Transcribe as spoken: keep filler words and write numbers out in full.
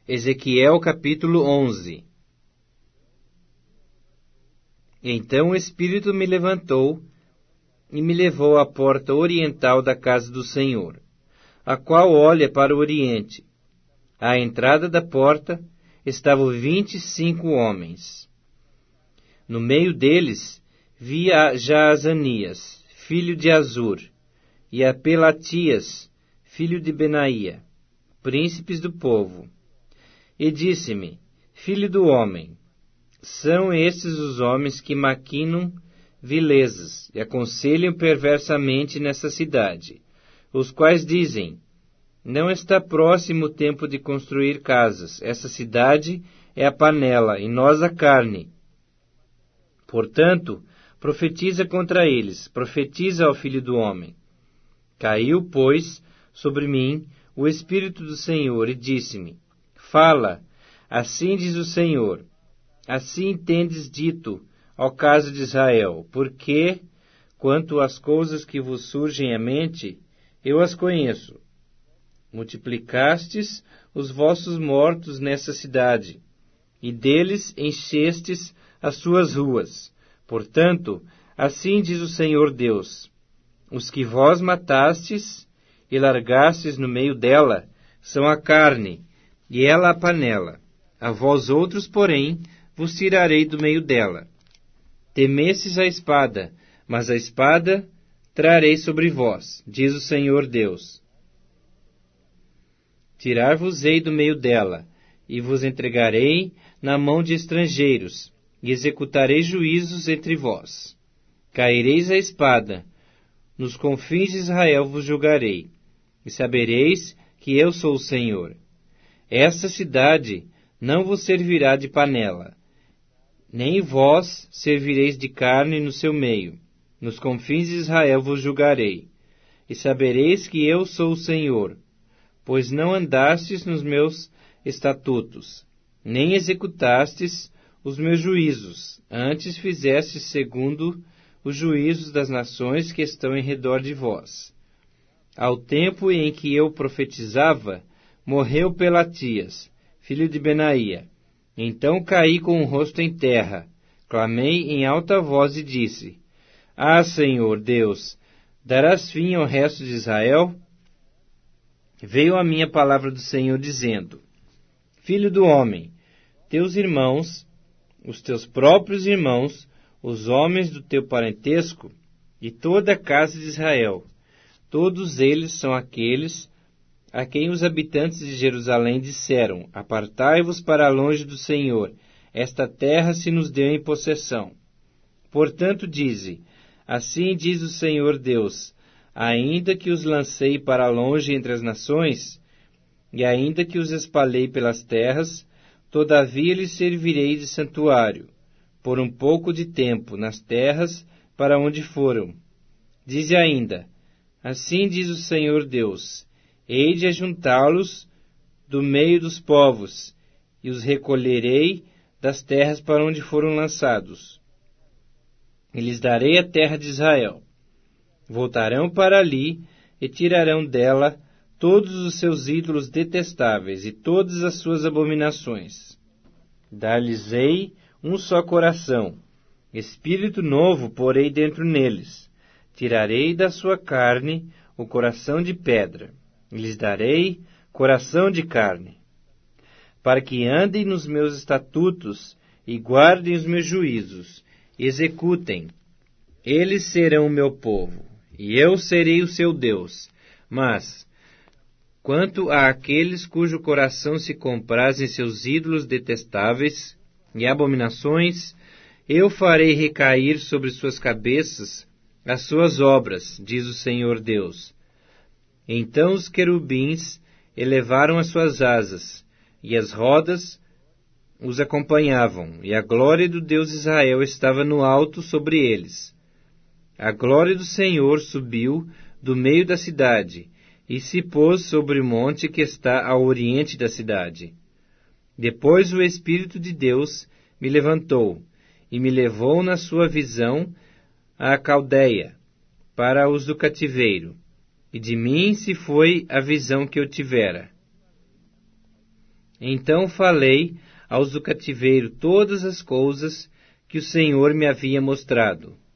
Ezequiel capítulo onze. Então o Espírito me levantou e me levou à porta oriental da casa do Senhor, a qual olha para o oriente. À entrada da porta estavam vinte e cinco homens. No meio deles vi a Jaazanias, filho de Azur, e a Pelatias, filho de Benaía, príncipes do povo. E disse-me: Filho do homem, são estes os homens que maquinam vilezas e aconselham perversamente nessa cidade, os quais dizem: não está próximo o tempo de construir casas, essa cidade é a panela e nós a carne. Portanto, profetiza contra eles, profetiza ao Filho do homem. Caiu, pois, sobre mim o Espírito do Senhor e disse-me: Fala, assim diz o Senhor, assim tendes dito ao caso de Israel, porque, quanto às coisas que vos surgem à mente, eu as conheço. Multiplicastes os vossos mortos nessa cidade, e deles enchestes as suas ruas. Portanto, assim diz o Senhor Deus: os que vós matastes e largastes no meio dela são a carne, e ela a panela. A vós outros, porém, vos tirarei do meio dela. Temestes a espada, mas a espada trarei sobre vós, diz o Senhor Deus. Tirar-vos-ei do meio dela, e vos entregarei na mão de estrangeiros, e executarei juízos entre vós. Caireis a espada, nos confins de Israel vos julgarei, e sabereis que eu sou o Senhor. Esta cidade não vos servirá de panela, nem vós servireis de carne no seu meio. Nos confins de Israel vos julgarei, e sabereis que eu sou o Senhor, pois não andastes nos meus estatutos, nem executastes os meus juízos, antes fizestes segundo os juízos das nações que estão em redor de vós. Ao tempo em que eu profetizava, morreu Pelatias, filho de Benaía. Então caí com o rosto em terra, clamei em alta voz e disse: Ah, Senhor Deus, darás fim ao resto de Israel? Veio a minha palavra do Senhor dizendo: Filho do homem, teus irmãos, os teus próprios irmãos, os homens do teu parentesco, e toda a casa de Israel, todos eles são aqueles a quem os habitantes de Jerusalém disseram: Apartai-vos para longe do Senhor, esta terra se nos deu em possessão. Portanto dize: Assim diz o Senhor Deus: Ainda que os lancei para longe entre as nações, e ainda que os espalhei pelas terras, todavia lhes servirei de santuário, por um pouco de tempo, nas terras para onde foram. Dize ainda: Assim diz o Senhor Deus: Hei de ajuntá-los do meio dos povos, e os recolherei das terras para onde foram lançados. E lhes darei a terra de Israel. Voltarão para ali e tirarão dela todos os seus ídolos detestáveis e todas as suas abominações. Dar-lhes-ei um só coração, espírito novo porei dentro neles. Tirarei da sua carne o coração de pedra, e lhes darei coração de carne, para que andem nos meus estatutos e guardem os meus juízos, e executem. Eles serão o meu povo, e eu serei o seu Deus. Mas, quanto a aqueles cujo coração se compraz em seus ídolos detestáveis e abominações, eu farei recair sobre suas cabeças as suas obras, diz o Senhor Deus. Então os querubins elevaram as suas asas, e as rodas os acompanhavam, e a glória do Deus de Israel estava no alto sobre eles. A glória do Senhor subiu do meio da cidade, e se pôs sobre o monte que está ao oriente da cidade. Depois o Espírito de Deus me levantou, e me levou na sua visão à Caldeia, para os do cativeiro, e de mim se foi a visão que eu tivera. Então falei aos do cativeiro todas as coisas que o Senhor me havia mostrado.